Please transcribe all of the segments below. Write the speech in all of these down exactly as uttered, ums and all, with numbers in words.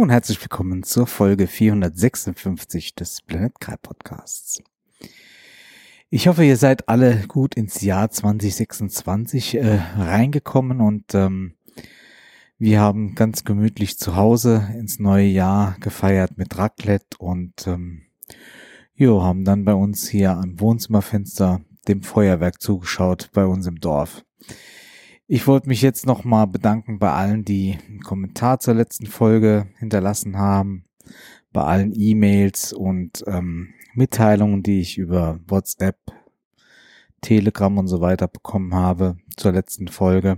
und herzlich willkommen zur Folge vierhundertsechsundfünfzig des Planet Kai Podcasts. Ich hoffe, ihr seid alle gut ins Jahr zwanzig sechsundzwanzig äh, reingekommen und ähm, wir haben ganz gemütlich zu Hause ins neue Jahr gefeiert mit Raclette und ähm, jo, haben dann bei uns hier am Wohnzimmerfenster dem Feuerwerk zugeschaut bei uns im Dorf. Ich wollte mich jetzt nochmal bedanken bei allen, die einen Kommentar zur letzten Folge hinterlassen haben, bei allen E-Mails und ähm, Mitteilungen, die ich über WhatsApp, Telegram und so weiter bekommen habe zur letzten Folge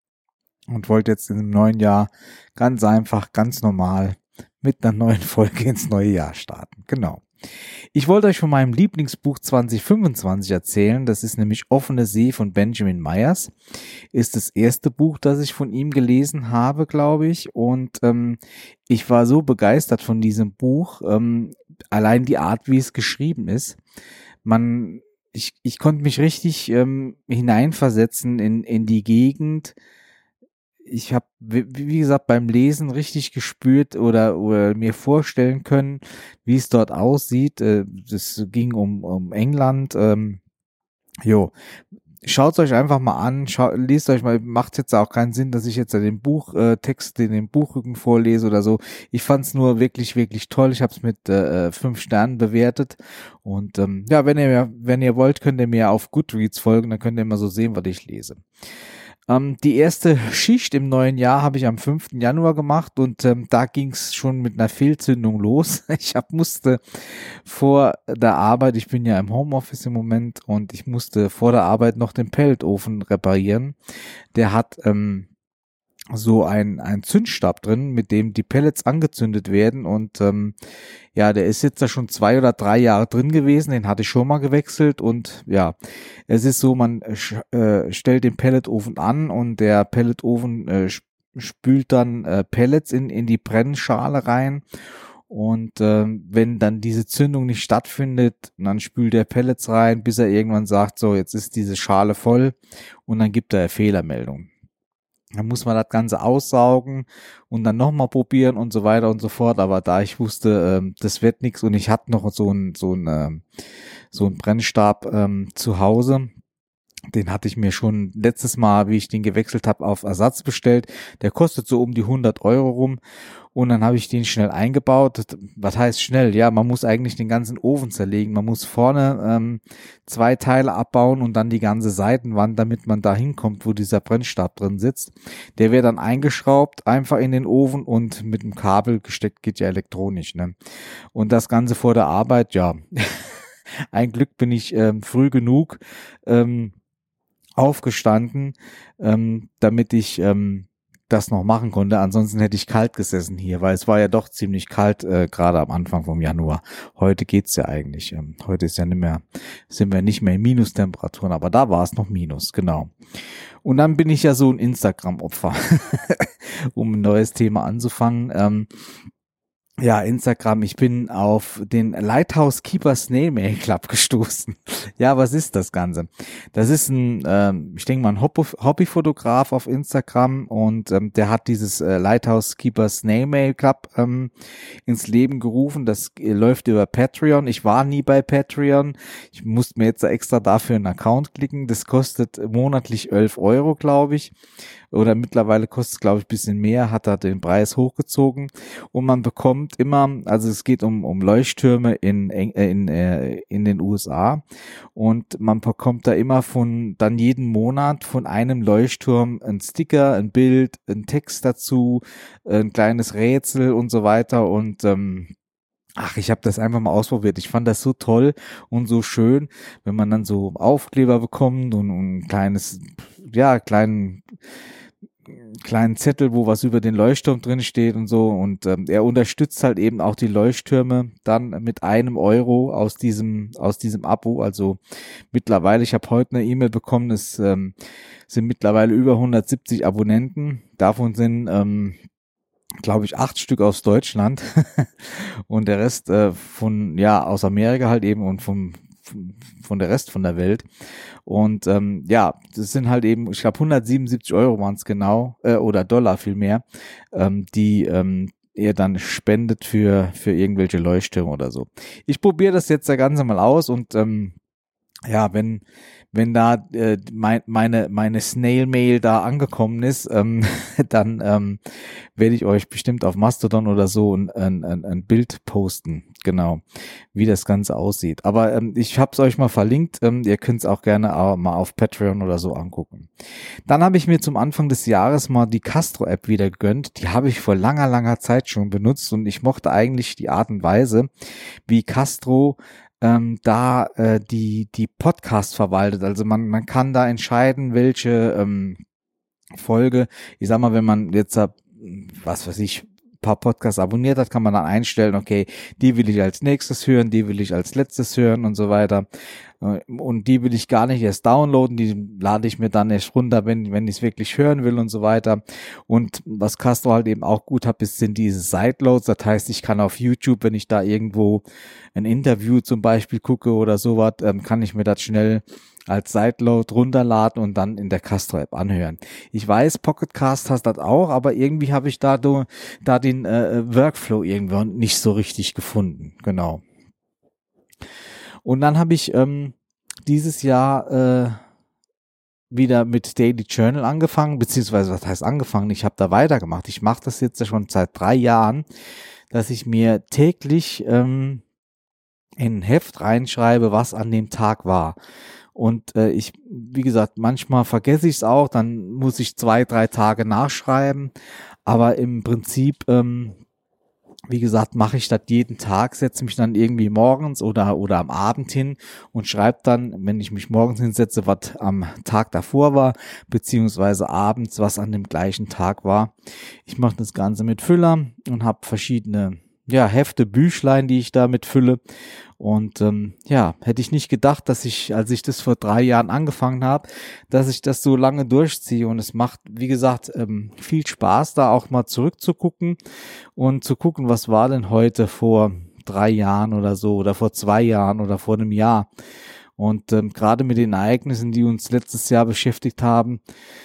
und wollte jetzt im neuen Jahr ganz einfach, ganz normal mit einer neuen Folge ins neue Jahr starten. Genau. Ich wollte euch von meinem Lieblingsbuch zwanzig fünfundzwanzig erzählen. Das ist nämlich Offene See von Benjamin Myers. Ist das erste Buch, das ich von ihm gelesen habe, glaube ich. Und ähm, ich war so begeistert von diesem Buch. Ähm, allein die Art, wie es geschrieben ist. Man, ich, ich konnte mich richtig ähm, hineinversetzen in, in die Gegend. Ich habe, wie gesagt, beim Lesen richtig gespürt oder, oder mir vorstellen können, wie es dort aussieht. Das ging um, um England. Ähm, jo, schaut euch einfach mal an, schaut, lest euch mal, macht jetzt auch keinen Sinn, dass ich jetzt den Buchtext in den Buchrücken vorlese oder so. Ich fand es nur wirklich, wirklich toll. Ich habe es mit äh, fünf Sternen bewertet. Und ähm, ja, wenn ihr, wenn ihr wollt, könnt ihr mir auf Goodreads folgen, dann könnt ihr mal so sehen, was ich lese. Ähm, die erste Schicht im neuen Jahr habe ich am fünften Januar gemacht und ähm, da ging es schon mit einer Fehlzündung los. Ich hab, musste vor der Arbeit, ich bin ja im Homeoffice im Moment und ich musste vor der Arbeit noch den Pelletofen reparieren. Der hat ähm, so ein, ein Zündstab drin, mit dem die Pellets angezündet werden und ähm, ja, der ist jetzt da schon zwei oder drei Jahre drin gewesen, den hatte ich schon mal gewechselt und ja, es ist so, man äh, stellt den Pelletofen an und der Pelletofen äh, spült dann äh, Pellets in, in die Brennschale rein und äh, wenn dann diese Zündung nicht stattfindet, dann spült er Pellets rein, bis er irgendwann sagt, so jetzt ist diese Schale voll und dann gibt er eine Fehlermeldung. Dann muss man das Ganze aussaugen und dann nochmal probieren und so weiter und so fort. Aber da ich wusste, ähm, das wird nichts und ich hatte noch so ein so ein ähm, so ein Brennstab ähm, zu Hause. Den hatte ich mir schon letztes Mal, wie ich den gewechselt habe, auf Ersatz bestellt. Der kostet so um die hundert Euro rum. Und dann habe ich den schnell eingebaut. Was heißt schnell? Ja, man muss eigentlich den ganzen Ofen zerlegen. Man muss vorne ähm, zwei Teile abbauen und dann die ganze Seitenwand, damit man da hinkommt, wo dieser Brennstab drin sitzt. Der wird dann eingeschraubt, einfach in den Ofen und mit dem Kabel gesteckt, geht ja elektronisch. Ne? Und das Ganze vor der Arbeit, ja. Ein Glück bin ich ähm, früh genug ähm, aufgestanden, ähm, damit ich ähm, das noch machen konnte. Ansonsten hätte ich kalt gesessen hier, weil es war ja doch ziemlich kalt, äh, gerade am Anfang vom Januar. Heute geht's ja eigentlich. Ähm, heute ist ja nicht mehr, sind wir nicht mehr in Minustemperaturen, aber da war es noch Minus, genau. Und dann bin ich ja so ein Instagram-Opfer, um ein neues Thema anzufangen. Ähm, Ja, Instagram, ich bin auf den Lighthouse Keeper Snail Mail Club gestoßen. Ja, was ist das Ganze? Das ist ein, ähm, ich denke mal, ein Hobby- Hobbyfotograf auf Instagram und ähm, der hat dieses äh, Lighthouse Keeper Snail Mail Club ähm, ins Leben gerufen. Das äh, läuft über Patreon. Ich war nie bei Patreon. Ich musste mir jetzt extra dafür einen Account klicken. Das kostet monatlich elf Euro, glaube ich. Oder mittlerweile kostet es, glaube ich, ein bisschen mehr, hat er den Preis hochgezogen und man bekommt immer, also es geht um um Leuchttürme in in äh, in den U S A und man bekommt da immer von dann jeden Monat von einem Leuchtturm ein Sticker, ein Bild, ein Text dazu, ein kleines Rätsel und so weiter und ähm, ach, ich habe das einfach mal ausprobiert. Ich fand das so toll und so schön, wenn man dann so Aufkleber bekommt und, und ein kleines, ja, kleinen kleinen Zettel, wo was über den Leuchtturm drin steht und so und ähm, er unterstützt halt eben auch die Leuchttürme dann mit einem Euro aus diesem aus diesem Abo, also mittlerweile, ich habe heute eine E-Mail bekommen, es ähm, sind mittlerweile über hundertsiebzig Abonnenten, davon sind ähm, glaube ich acht Stück aus Deutschland und der Rest äh, von ja aus Amerika halt eben und vom von der Rest von der Welt. Und ähm, ja, das sind halt eben, ich glaube hundertsiebenundsiebzig Euro waren es genau, äh, oder Dollar vielmehr, ähm, die ähm, ihr dann spendet für für irgendwelche Leuchttürme oder so. Ich probiere das jetzt das Ganze mal aus und ähm, ja, wenn wenn da äh, mein, meine meine Snail-Mail da angekommen ist, ähm, dann ähm, werde ich euch bestimmt auf Mastodon oder so ein, ein, ein, ein Bild posten, genau, wie das Ganze aussieht. Aber ähm, ich habe es euch mal verlinkt, ähm, ihr könnt es auch gerne auch mal auf Patreon oder so angucken. Dann habe ich mir zum Anfang des Jahres mal die Castro-App wieder gegönnt. Die habe ich vor langer, langer Zeit schon benutzt und ich mochte eigentlich die Art und Weise, wie Castro ähm, da äh, die die Podcast verwaltet. Also man man kann da entscheiden, welche ähm, Folge, ich sag mal, wenn man jetzt was weiß ich, paar Podcasts abonniert hat, kann man dann einstellen, okay, die will ich als nächstes hören, die will ich als letztes hören und so weiter. Und die will ich gar nicht erst downloaden, die lade ich mir dann erst runter, wenn wenn ich es wirklich hören will und so weiter. Und was Castro halt eben auch gut hat, ist, sind diese Sideloads. Das heißt, ich kann auf YouTube, wenn ich da irgendwo ein Interview zum Beispiel gucke oder sowas, ähm, kann ich mir das schnell als Sideload runterladen und dann in der Castro-App anhören. Ich weiß, Pocketcast hat das auch, aber irgendwie habe ich da, do, da den äh, Workflow irgendwann nicht so richtig gefunden. Genau. Und dann habe ich ähm, dieses Jahr äh, wieder mit Daily Journal angefangen, beziehungsweise was heißt angefangen? Ich habe da weitergemacht. Ich mache das jetzt schon seit drei Jahren, dass ich mir täglich ähm, in ein Heft reinschreibe, was an dem Tag war. Und äh, ich, wie gesagt, manchmal vergesse ich es auch, dann muss ich zwei, drei Tage nachschreiben. Aber im Prinzip, ähm, wie gesagt, mache ich das jeden Tag, setze mich dann irgendwie morgens oder oder am Abend hin und schreibe dann, wenn ich mich morgens hinsetze, was am Tag davor war, beziehungsweise abends, was an dem gleichen Tag war. Ich mache das Ganze mit Füller und habe verschiedene ja, Hefte, Büchlein, die ich damit fülle. Und ähm, ja, hätte ich nicht gedacht, dass ich, als ich das vor drei Jahren angefangen habe, dass ich das so lange durchziehe. Und es macht, wie gesagt, ähm, viel Spaß, da auch mal zurückzugucken und zu gucken, was war denn heute vor drei Jahren oder so oder vor zwei Jahren oder vor einem Jahr. Und ähm, gerade mit den Ereignissen, die uns letztes Jahr beschäftigt haben,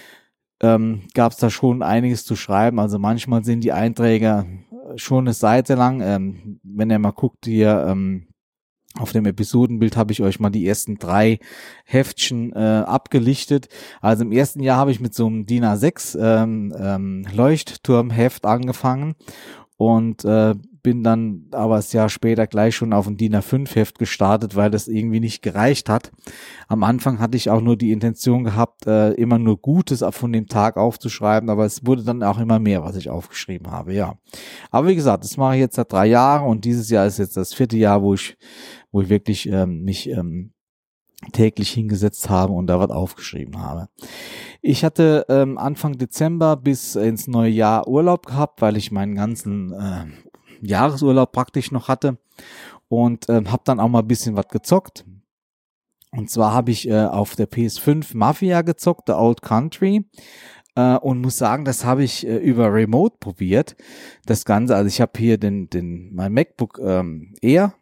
ähm, gab es da schon einiges zu schreiben. Also manchmal sind die Einträge schon eine Seite lang. Ähm, wenn ihr mal guckt hier ähm, auf dem Episodenbild, habe ich euch mal die ersten drei Heftchen äh, abgelichtet. Also im ersten Jahr habe ich mit so einem D I N A sechs ähm, ähm, Leuchtturmheft angefangen und äh, bin dann aber das Jahr später gleich schon auf ein D I N A fünf Heft gestartet, weil das irgendwie nicht gereicht hat. Am Anfang hatte ich auch nur die Intention gehabt, äh, immer nur Gutes von dem Tag aufzuschreiben, aber es wurde dann auch immer mehr, was ich aufgeschrieben habe, ja. Aber wie gesagt, das mache ich jetzt seit drei Jahren und dieses Jahr ist jetzt das vierte Jahr, wo ich, wo ich wirklich ähm, mich ähm, täglich hingesetzt habe und da was aufgeschrieben habe. Ich hatte ähm, Anfang Dezember bis ins neue Jahr Urlaub gehabt, weil ich meinen ganzen äh, Jahresurlaub praktisch noch hatte und ähm, habe dann auch mal ein bisschen was gezockt. Und zwar habe ich äh, auf der P S fünf Mafia gezockt, The Old Country. Äh, und muss sagen, das habe ich äh, über Remote probiert. Das Ganze, also ich habe hier den, den, mein MacBook ähm, Air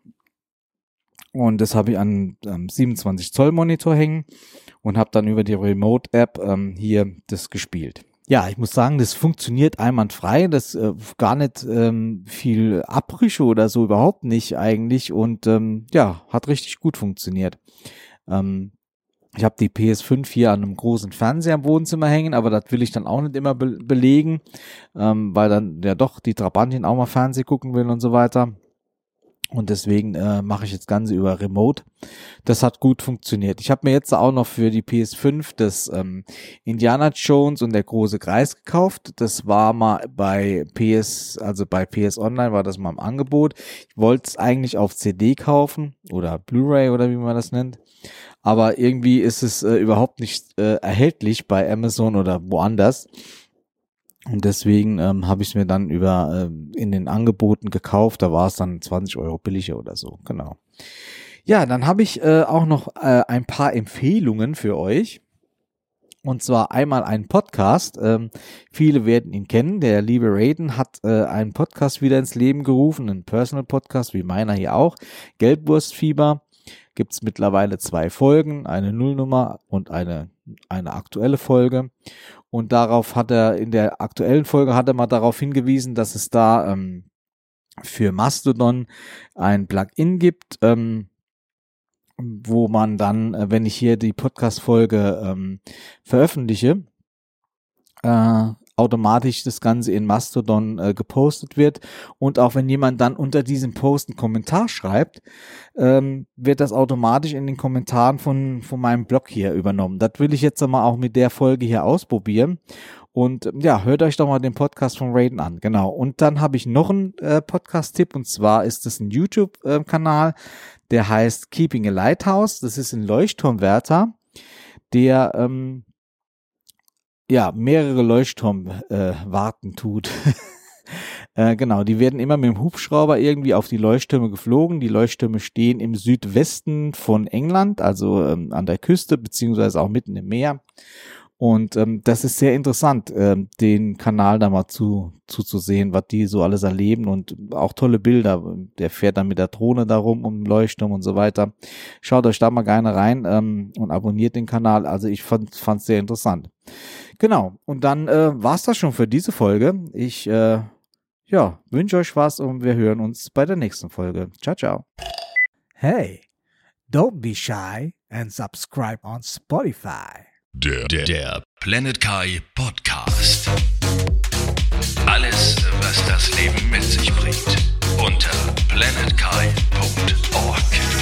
und das habe ich an ähm, siebenundzwanzig Zoll Monitor hängen und habe dann über die Remote App ähm, hier das gespielt. Ja, ich muss sagen, das funktioniert einwandfrei, das äh, gar nicht ähm, viel Abbrüche oder so, überhaupt nicht eigentlich und ähm, ja, hat richtig gut funktioniert. Ähm, ich habe die P S fünf hier an einem großen Fernseher im Wohnzimmer hängen, aber das will ich dann auch nicht immer be- belegen, ähm, weil dann ja doch die Trabantin auch mal Fernsehen gucken will und so weiter. Und deswegen äh, mache ich das Ganze über Remote. Das hat gut funktioniert. Ich habe mir jetzt auch noch für die P S fünf das ähm, Indiana Jones und der große Kreis gekauft. Das war mal bei P S, also bei P S Online war das mal im Angebot. Ich wollte es eigentlich auf C D kaufen oder Blu-ray oder wie man das nennt. Aber irgendwie ist es äh, überhaupt nicht äh, erhältlich bei Amazon oder woanders. Und deswegen ähm, habe ich es mir dann über äh, in den Angeboten gekauft. Da war es dann zwanzig Euro billiger oder so. Genau. Ja, dann habe ich äh, auch noch äh, ein paar Empfehlungen für euch. Und zwar einmal einen Podcast. Ähm, viele werden ihn kennen. Der liebe Raiden hat äh, einen Podcast wieder ins Leben gerufen. Einen Personal Podcast, wie meiner hier auch. Gelbwurstfieber. Gibt es mittlerweile zwei Folgen. Eine Nullnummer und eine, eine aktuelle Folge. Und darauf hat er, in der aktuellen Folge hat er mal darauf hingewiesen, dass es da ähm, für Mastodon ein Plugin gibt, ähm, wo man dann, äh, wenn ich hier die Podcast-Folge ähm, veröffentliche, äh, automatisch das Ganze in Mastodon äh, gepostet wird, und auch wenn jemand dann unter diesem Post einen Kommentar schreibt, ähm, wird das automatisch in den Kommentaren von von meinem Blog hier übernommen. Das will ich jetzt mal auch mit der Folge hier ausprobieren. Und ja, hört euch doch mal den Podcast von Raiden an. Genau. Und dann habe ich noch einen äh, Podcast-Tipp, und zwar ist es ein YouTube-Kanal, der heißt Keeping a Lighthouse. Das ist ein Leuchtturmwärter, der ähm, ja mehrere Leuchtturmwarten äh, tut. äh, genau, die werden immer mit dem Hubschrauber irgendwie auf die Leuchttürme geflogen. Die Leuchttürme stehen im Südwesten von England, also ähm, an der Küste, beziehungsweise auch mitten im Meer. Und ähm, das ist sehr interessant, ähm, den Kanal da mal zu, zu, zu sehen, was die so alles erleben, und auch tolle Bilder. Der fährt dann mit der Drohne da rum um den Leuchtturm und so weiter. Schaut euch da mal gerne rein ähm, und abonniert den Kanal. Also ich fand es sehr interessant. Genau, und dann äh, war's das schon für diese Folge. Ich äh, ja, wünsche euch was, und wir hören uns bei der nächsten Folge. Ciao, ciao. Hey, don't be shy and subscribe on Spotify. Der, der, der Planet Kai Podcast. Alles, was das Leben mit sich bringt. Unter planet kai punkt org.